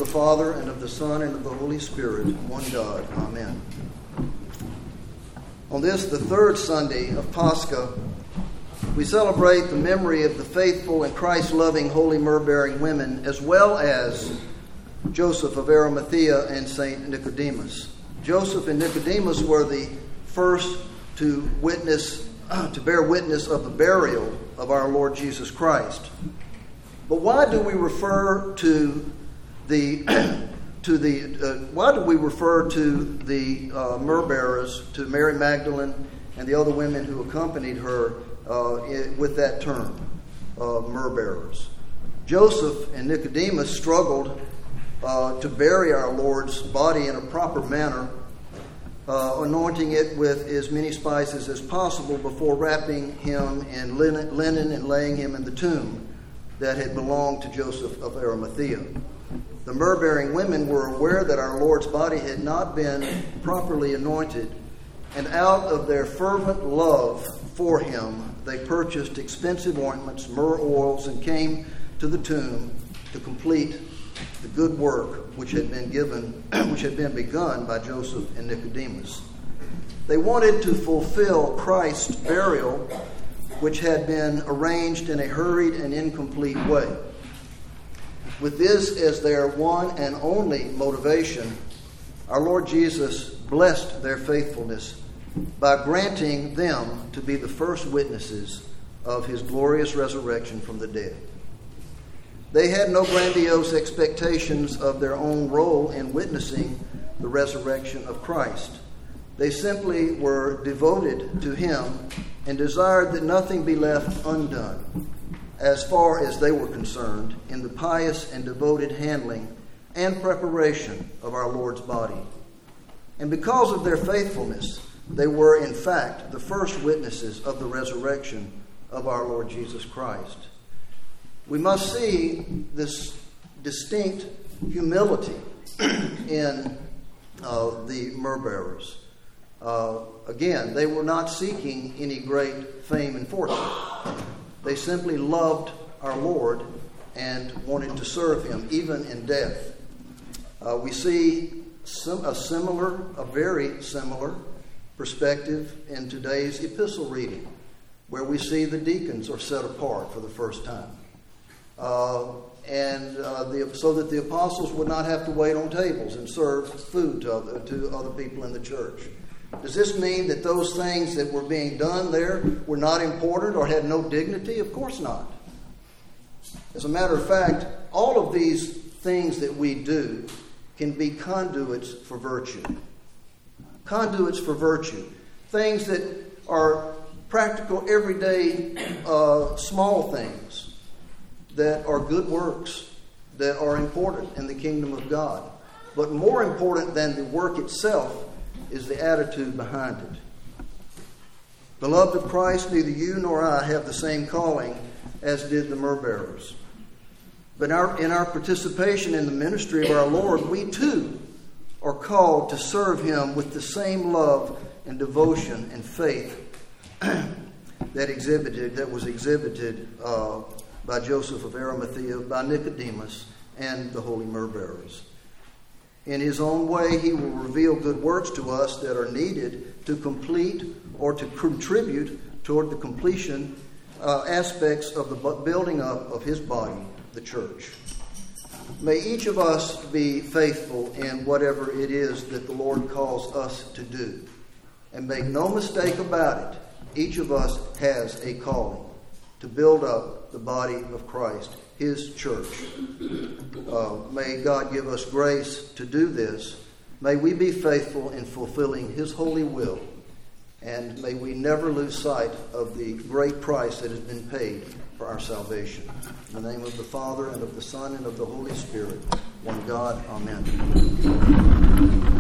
the Father, and of the Son, and of the Holy Spirit, one God. Amen. On this, the third Sunday of Pascha, we celebrate the memory of the faithful and Christ-loving holy myrrh-bearing women, as well as Joseph of Arimathea and St. Nicodemus. Joseph and Nicodemus were the first to bear witness of the burial of our Lord Jesus Christ. But why do we refer to the myrrh bearers, to Mary Magdalene and the other women who accompanied her with that term, myrrh bearers? Joseph and Nicodemus struggled to bury our Lord's body in a proper manner, anointing it with as many spices as possible before wrapping him in linen and laying him in the tomb that had belonged to Joseph of Arimathea. The myrrh-bearing women were aware that our Lord's body had not been properly anointed, and out of their fervent love for him, they purchased expensive ointments, myrrh oils, and came to the tomb to complete the good work which had been begun by Joseph and Nicodemus. They wanted to fulfill Christ's burial, which had been arranged in a hurried and incomplete way. With this as their one and only motivation, our Lord Jesus blessed their faithfulness by granting them to be the first witnesses of his glorious resurrection from the dead. They had no grandiose expectations of their own role in witnessing the resurrection of Christ. They simply were devoted to him and desired that nothing be left undone, as far as they were concerned, in the pious and devoted handling and preparation of our Lord's body. And because of their faithfulness, they were, in fact, the first witnesses of the resurrection of our Lord Jesus Christ. We must see this distinct humility in the myrrh bearers. Again, they were not seeking any great fame and fortune. They simply loved our Lord and wanted to serve him, even in death. We see a very similar perspective in today's epistle reading, where we see the deacons are set apart for the first time. So that the apostles would not have to wait on tables and serve food to other people in the church. Does this mean that those things that were being done there were not important or had no dignity? Of course not. As a matter of fact, all of these things that we do can be conduits for virtue. Conduits for virtue. Things that are practical, everyday, small things that are good works, that are important in the kingdom of God. But more important than the work itself is the attitude behind it. Beloved of Christ, neither you nor I have the same calling as did the myrrh bearers. But in our participation in the ministry of our Lord, we too are called to serve him with the same love and devotion and faith that was exhibited by Joseph of Arimathea, by Nicodemus, and the holy myrrh bearers. In his own way, he will reveal good works to us that are needed to complete or to contribute toward the completion aspects of the building up of his body, the church. May each of us be faithful in whatever it is that the Lord calls us to do. And make no mistake about it, each of us has a calling to build up the body of Christ, his church. May God give us grace to do this. May we be faithful in fulfilling his holy will. And may we never lose sight of the great price that has been paid for our salvation. In the name of the Father, and of the Son, and of the Holy Spirit, one God. Amen.